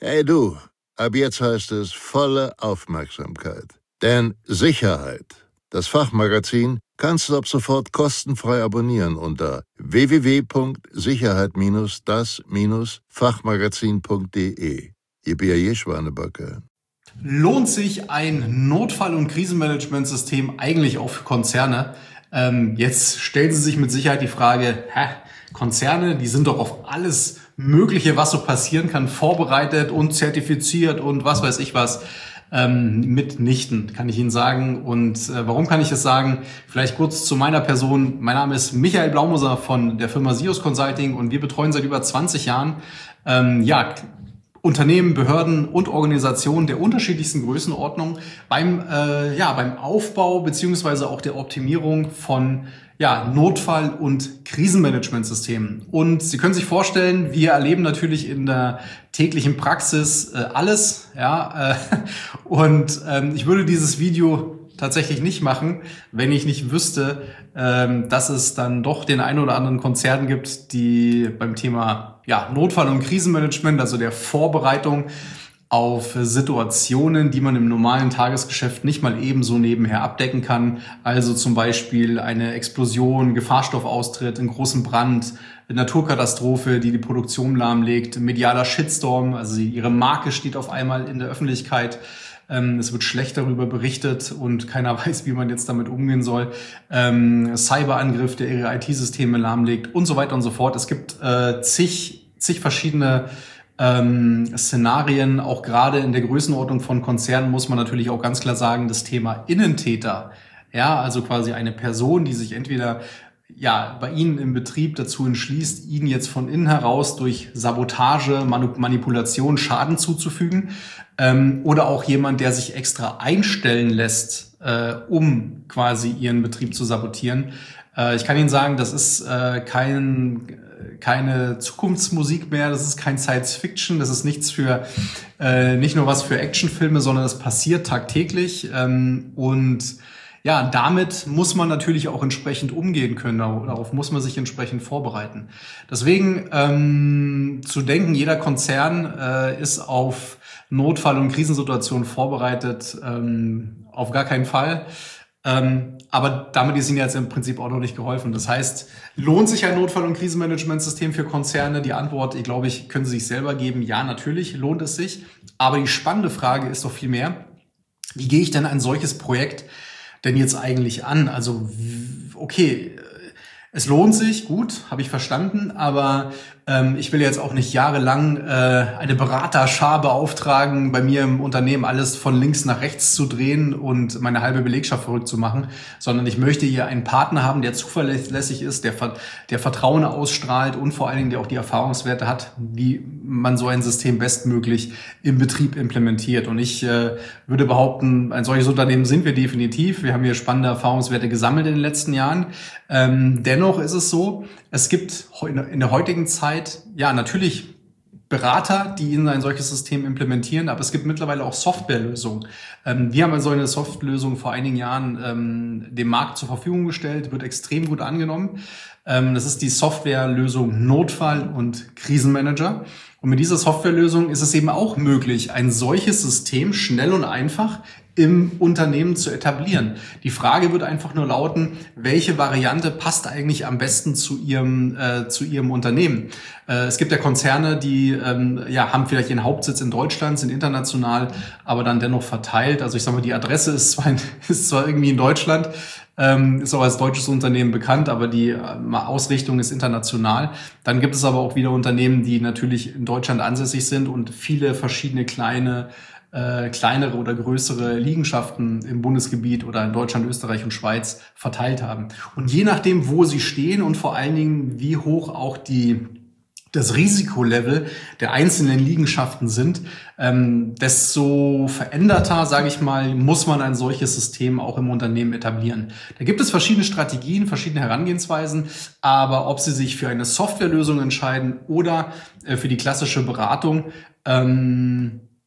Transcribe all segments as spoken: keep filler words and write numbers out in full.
Hey du, ab jetzt heißt es volle Aufmerksamkeit. Denn Sicherheit, das Fachmagazin, kannst du ab sofort kostenfrei abonnieren unter w w w punkt sicherheit das Fachmagazin punkt de. Ihr Bier Schwanebacke. Lohnt sich ein Notfall- und Krisenmanagementsystem eigentlich auch für Konzerne? Ähm, jetzt stellen Sie sich mit Sicherheit die Frage, hä, Konzerne, die sind doch auf alles Mögliche, was so passieren kann, vorbereitet und zertifiziert und was weiß ich was. Ähm, mitnichten, kann ich Ihnen sagen. Und äh, warum kann ich das sagen? Vielleicht kurz zu meiner Person. Mein Name ist Michael Blaumoser von der Firma SIOS Consulting und wir betreuen seit über zwanzig Jahren ähm, ja, Unternehmen, Behörden und Organisationen der unterschiedlichsten Größenordnung beim, äh, ja, beim Aufbau beziehungsweise auch der Optimierung von ja, Notfall- und Krisenmanagementsystemen. Und Sie können sich vorstellen, wir erleben natürlich in der täglichen Praxis äh, alles. Ja, äh, und ähm, ich würde dieses Video tatsächlich nicht machen, wenn ich nicht wüsste, ähm, dass es dann doch den einen oder anderen Konzern gibt, die beim Thema ja, Notfall- und Krisenmanagement, also der Vorbereitung auf Situationen, die man im normalen Tagesgeschäft nicht mal ebenso nebenher abdecken kann. Also zum Beispiel eine Explosion, Gefahrstoffaustritt, einen großen Brand, eine Naturkatastrophe, die die Produktion lahmlegt, medialer Shitstorm, also ihre Marke steht auf einmal in der Öffentlichkeit. Es wird schlecht darüber berichtet und keiner weiß, wie man jetzt damit umgehen soll. Ähm, Cyberangriff, der ihre I T-Systeme lahmlegt und so weiter und so fort. Es gibt äh, zig, zig verschiedene ähm, Szenarien. Auch gerade in der Größenordnung von Konzernen muss man natürlich auch ganz klar sagen, das Thema Innentäter. Ja, also quasi eine Person, die sich entweder ja bei Ihnen im Betrieb dazu entschließt, Ihnen jetzt von innen heraus durch Sabotage, Manipulation Schaden zuzufügen, ähm, oder auch jemand, der sich extra einstellen lässt, äh, um quasi Ihren Betrieb zu sabotieren. Äh, ich kann Ihnen sagen, das ist äh, kein, keine Zukunftsmusik mehr, das ist kein Science Fiction, das ist nichts für, äh, nicht nur was für Actionfilme, sondern das passiert tagtäglich, ähm, und ja, damit muss man natürlich auch entsprechend umgehen können. Darauf muss man sich entsprechend vorbereiten. Deswegen ähm, zu denken, jeder Konzern äh, ist auf Notfall- und Krisensituationen vorbereitet, ähm, auf gar keinen Fall. Ähm, aber damit ist Ihnen jetzt im Prinzip auch noch nicht geholfen. Das heißt, lohnt sich ein Notfall- und Krisenmanagementsystem für Konzerne? Die Antwort, ich glaube, ich können Sie sich selber geben. Ja, natürlich lohnt es sich. Aber die spannende Frage ist doch viel mehr, wie gehe ich denn ein solches Projekt denn jetzt eigentlich an? Also, okay, es lohnt sich, gut, habe ich verstanden, aber ähm, ich will jetzt auch nicht jahrelang äh, eine Beraterschar beauftragen, bei mir im Unternehmen alles von links nach rechts zu drehen und meine halbe Belegschaft verrückt zu machen, sondern ich möchte hier einen Partner haben, der zuverlässig ist, der, der Vertrauen ausstrahlt und vor allen Dingen, der auch die Erfahrungswerte hat, wie man so ein System bestmöglich im Betrieb implementiert. Und ich äh, würde behaupten, ein solches Unternehmen sind wir definitiv. Wir haben hier spannende Erfahrungswerte gesammelt in den letzten Jahren. Ähm, dennoch ist es so, es gibt in der heutigen Zeit, ja, natürlich Berater, die Ihnen ein solches System implementieren, aber es gibt mittlerweile auch Softwarelösungen. Ähm, wir haben also eine Softwarelösung vor einigen Jahren ähm, dem Markt zur Verfügung gestellt, wird extrem gut angenommen. Ähm, das ist die Softwarelösung Notfall- und Krisenmanager. Und mit dieser Softwarelösung ist es eben auch möglich, ein solches System schnell und einfach im Unternehmen zu etablieren. Die Frage wird einfach nur lauten, welche Variante passt eigentlich am besten zu Ihrem äh, zu Ihrem Unternehmen? Äh, es gibt ja Konzerne, die ähm, ja haben vielleicht ihren Hauptsitz in Deutschland, sind international, aber dann dennoch verteilt. Also ich sage mal, die Adresse ist zwar in, ist zwar irgendwie in Deutschland, ähm, ist auch als deutsches Unternehmen bekannt, aber die äh, Ausrichtung ist international. Dann gibt es aber auch wieder Unternehmen, die natürlich in Deutschland ansässig sind und viele verschiedene kleine Äh, kleinere oder größere Liegenschaften im Bundesgebiet oder in Deutschland, Österreich und Schweiz verteilt haben. Und je nachdem, wo sie stehen und vor allen Dingen, wie hoch auch die das Risikolevel der einzelnen Liegenschaften sind, ähm, desto veränderter, sage ich mal, muss man ein solches System auch im Unternehmen etablieren. Da gibt es verschiedene Strategien, verschiedene Herangehensweisen, aber ob Sie sich für eine Softwarelösung entscheiden oder äh, für die klassische Beratung, ähm,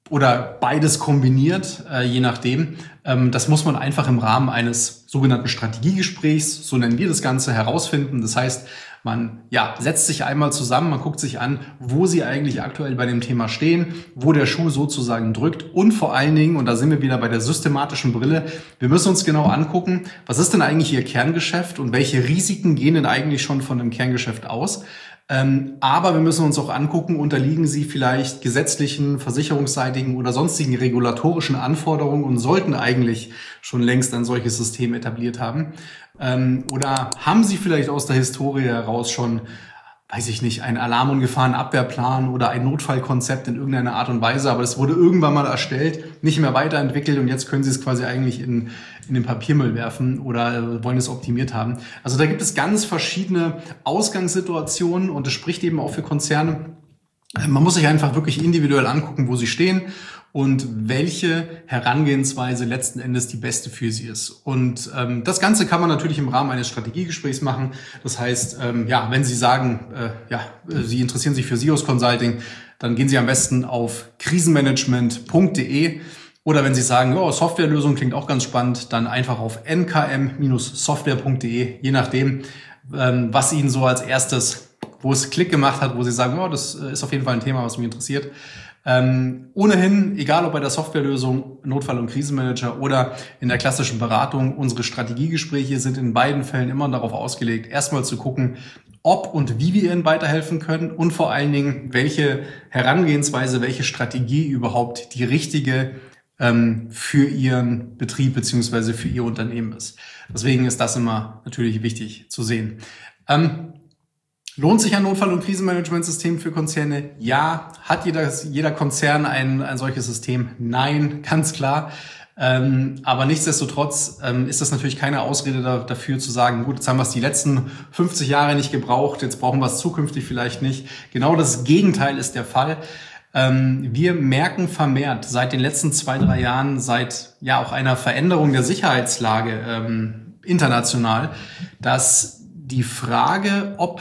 oder beides kombiniert, äh, je nachdem. Ähm, das muss man einfach im Rahmen eines sogenannten Strategiegesprächs, so nennen wir das Ganze, herausfinden. Das heißt, man ja, setzt sich einmal zusammen, man guckt sich an, wo Sie eigentlich aktuell bei dem Thema stehen, wo der Schuh sozusagen drückt und vor allen Dingen, und da sind wir wieder bei der systematischen Brille, wir müssen uns genau angucken, was ist denn eigentlich Ihr Kerngeschäft und welche Risiken gehen denn eigentlich schon von dem Kerngeschäft aus? Ähm, aber wir müssen uns auch angucken, unterliegen Sie vielleicht gesetzlichen, versicherungsseitigen oder sonstigen regulatorischen Anforderungen und sollten eigentlich schon längst ein solches System etabliert haben. Ähm, oder haben Sie vielleicht aus der Historie heraus schon, weiß ich nicht, einen Alarm- und Gefahrenabwehrplan oder ein Notfallkonzept in irgendeiner Art und Weise, aber es wurde irgendwann mal erstellt, nicht mehr weiterentwickelt und jetzt können Sie es quasi eigentlich in, in den Papiermüll werfen oder wollen es optimiert haben. Also da gibt es ganz verschiedene Ausgangssituationen und das spricht eben auch für Konzerne. Man muss sich einfach wirklich individuell angucken, wo sie stehen und welche Herangehensweise letzten Endes die beste für sie ist. Und ähm, das Ganze kann man natürlich im Rahmen eines Strategiegesprächs machen. Das heißt, ähm, ja, wenn Sie sagen, äh, ja, Sie interessieren sich für S I O S Consulting, dann gehen Sie am besten auf krisenmanagement punkt de. Oder wenn Sie sagen, oh, Softwarelösung klingt auch ganz spannend, dann einfach auf n k m Software punkt de, je nachdem, ähm, was Ihnen so als erstes, wo es Klick gemacht hat, wo Sie sagen, oh, das ist auf jeden Fall ein Thema, was mich interessiert. Ähm, ohnehin, egal ob bei der Softwarelösung, Notfall- und Krisenmanager oder in der klassischen Beratung, unsere Strategiegespräche sind in beiden Fällen immer darauf ausgelegt, erstmal zu gucken, ob und wie wir Ihnen weiterhelfen können und vor allen Dingen, welche Herangehensweise, welche Strategie überhaupt die richtige ähm, für Ihren Betrieb beziehungsweise für Ihr Unternehmen ist. Deswegen ist das immer natürlich wichtig zu sehen. Ähm, Lohnt sich ein Notfall- und Krisenmanagementsystem für Konzerne? Ja. Hat jeder, jeder Konzern ein, ein solches System? Nein, ganz klar. Ähm, aber nichtsdestotrotz ähm, ist das natürlich keine Ausrede da, dafür zu sagen, gut, jetzt haben wir es die letzten fünfzig Jahre nicht gebraucht, jetzt brauchen wir es zukünftig vielleicht nicht. Genau das Gegenteil ist der Fall. Ähm, wir merken vermehrt seit den letzten zwei, drei Jahren, seit ja auch einer Veränderung der Sicherheitslage ähm, international, dass die Frage, ob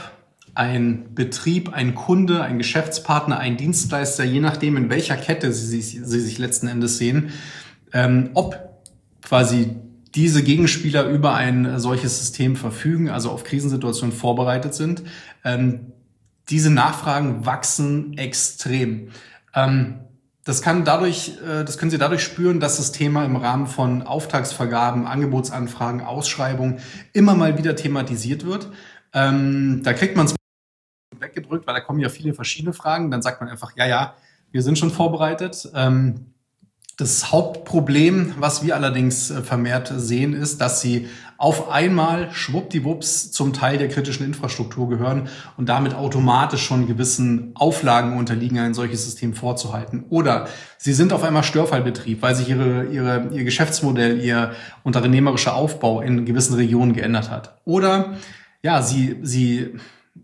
ein Betrieb, ein Kunde, ein Geschäftspartner, ein Dienstleister, je nachdem, in welcher Kette Sie sich, Sie sich letzten Endes sehen, ähm, ob quasi diese Gegenspieler über ein solches System verfügen, also auf Krisensituationen vorbereitet sind. Ähm, diese Nachfragen wachsen extrem. Ähm, das kann dadurch, äh, das können Sie dadurch spüren, dass das Thema im Rahmen von Auftragsvergaben, Angebotsanfragen, Ausschreibungen immer mal wieder thematisiert wird. Ähm, da kriegt man es weggedrückt, weil da kommen ja viele verschiedene Fragen. Dann sagt man einfach, ja, ja, wir sind schon vorbereitet. Ähm, das Hauptproblem, was wir allerdings vermehrt sehen, ist, dass sie auf einmal schwuppdiwupps zum Teil der kritischen Infrastruktur gehören und damit automatisch schon gewissen Auflagen unterliegen, ein solches System vorzuhalten. Oder sie sind auf einmal Störfallbetrieb, weil sich ihre, ihre, ihr Geschäftsmodell, ihr unternehmerischer Aufbau in gewissen Regionen geändert hat. Oder ja, sie, sie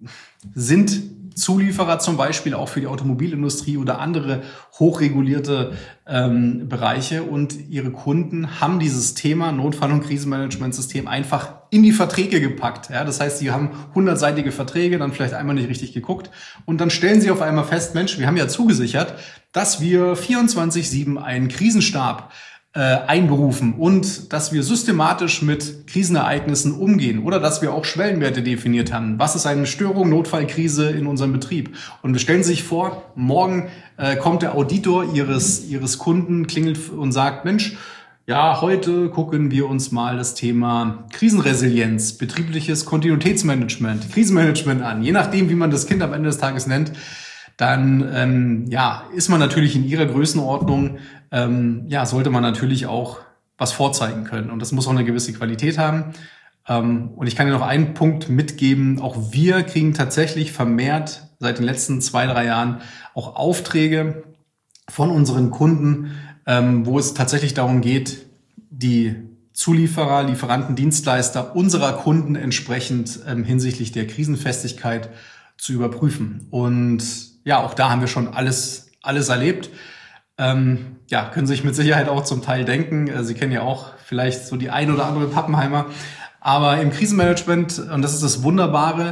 sind Zulieferer zum Beispiel auch für die Automobilindustrie oder andere hochregulierte ähm, Bereiche und ihre Kunden haben dieses Thema Notfall- und Krisenmanagementsystem einfach in die Verträge gepackt. Ja, das heißt, sie haben hundertseitige Verträge, dann vielleicht einmal nicht richtig geguckt und dann stellen sie auf einmal fest, Mensch, wir haben ja zugesichert, dass wir vierundzwanzig sieben einen Krisenstab äh, einberufen und dass wir systematisch mit Krisenereignissen umgehen oder dass wir auch Schwellenwerte definiert haben. Was ist eine Störung, Notfallkrise in unserem Betrieb? Und wir stellen sich vor, morgen äh, kommt der Auditor ihres, ihres Kunden, klingelt und sagt, Mensch, ja, heute gucken wir uns mal das Thema Krisenresilienz, betriebliches Kontinuitätsmanagement, Krisenmanagement an. Je nachdem, wie man das Kind am Ende des Tages nennt, dann ähm, ja, ist man natürlich in ihrer Größenordnung, ähm, ja, sollte man natürlich auch was vorzeigen können. Und das muss auch eine gewisse Qualität haben. Ähm, und ich kann dir noch einen Punkt mitgeben. Auch wir kriegen tatsächlich vermehrt seit den letzten zwei, drei Jahren auch Aufträge von unseren Kunden, ähm, wo es tatsächlich darum geht, die Zulieferer, Lieferanten, Dienstleister unserer Kunden entsprechend ähm, hinsichtlich der Krisenfestigkeit zu überprüfen. Und ja, auch da haben wir schon alles, alles erlebt. Ähm, ja, können sich mit Sicherheit auch zum Teil denken. Sie kennen ja auch vielleicht so die ein oder andere Pappenheimer. Aber im Krisenmanagement, und das ist das Wunderbare,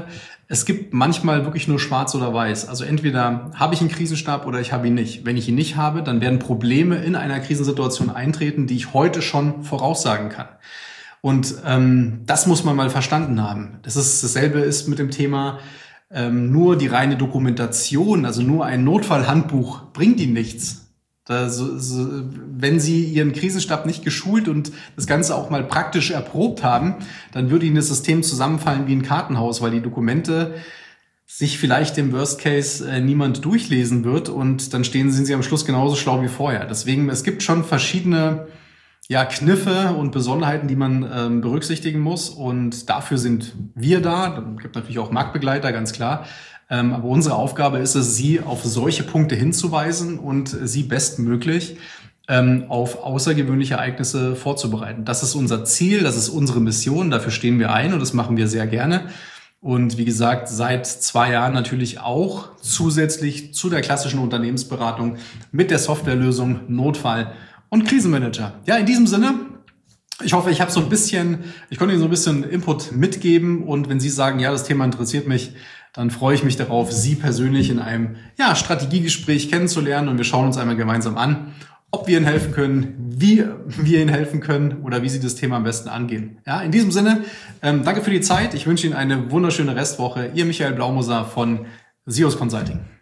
Es gibt manchmal wirklich nur schwarz oder weiß. Also entweder habe ich einen Krisenstab oder ich habe ihn nicht. Wenn ich ihn nicht habe, dann werden Probleme in einer Krisensituation eintreten, die ich heute schon voraussagen kann. Und ähm, das muss man mal verstanden haben. Das ist dasselbe ist mit dem Thema, ähm, nur die reine Dokumentation, also nur ein Notfallhandbuch bringt Ihnen nichts. Also, so, wenn Sie Ihren Krisenstab nicht geschult und das Ganze auch mal praktisch erprobt haben, dann würde Ihnen das System zusammenfallen wie ein Kartenhaus, weil die Dokumente sich vielleicht im Worst Case äh, niemand durchlesen wird und dann stehen sind Sie am Schluss genauso schlau wie vorher. Deswegen, es gibt schon verschiedene ja, Kniffe und Besonderheiten, die man ähm, berücksichtigen muss und dafür sind wir da. Es gibt natürlich auch Marktbegleiter, ganz klar. Ähm, aber unsere Aufgabe ist es, Sie auf solche Punkte hinzuweisen und Sie bestmöglich ähm, auf außergewöhnliche Ereignisse vorzubereiten. Das ist unser Ziel, das ist unsere Mission, dafür stehen wir ein und das machen wir sehr gerne. Und wie gesagt, seit zwei Jahren natürlich auch zusätzlich zu der klassischen Unternehmensberatung mit der Softwarelösung Notfall- und Krisenmanager. Ja, in diesem Sinne, ich hoffe, ich habe so ein bisschen, ich konnte Ihnen so ein bisschen Input mitgeben und wenn Sie sagen, ja, das Thema interessiert mich, dann freue ich mich darauf, Sie persönlich in einem ja, Strategiegespräch kennenzulernen und wir schauen uns einmal gemeinsam an, ob wir Ihnen helfen können, wie wir Ihnen helfen können oder wie Sie das Thema am besten angehen. Ja, in diesem Sinne, ähm, danke für die Zeit. Ich wünsche Ihnen eine wunderschöne Restwoche. Ihr Michael Blaumoser von Sios Consulting.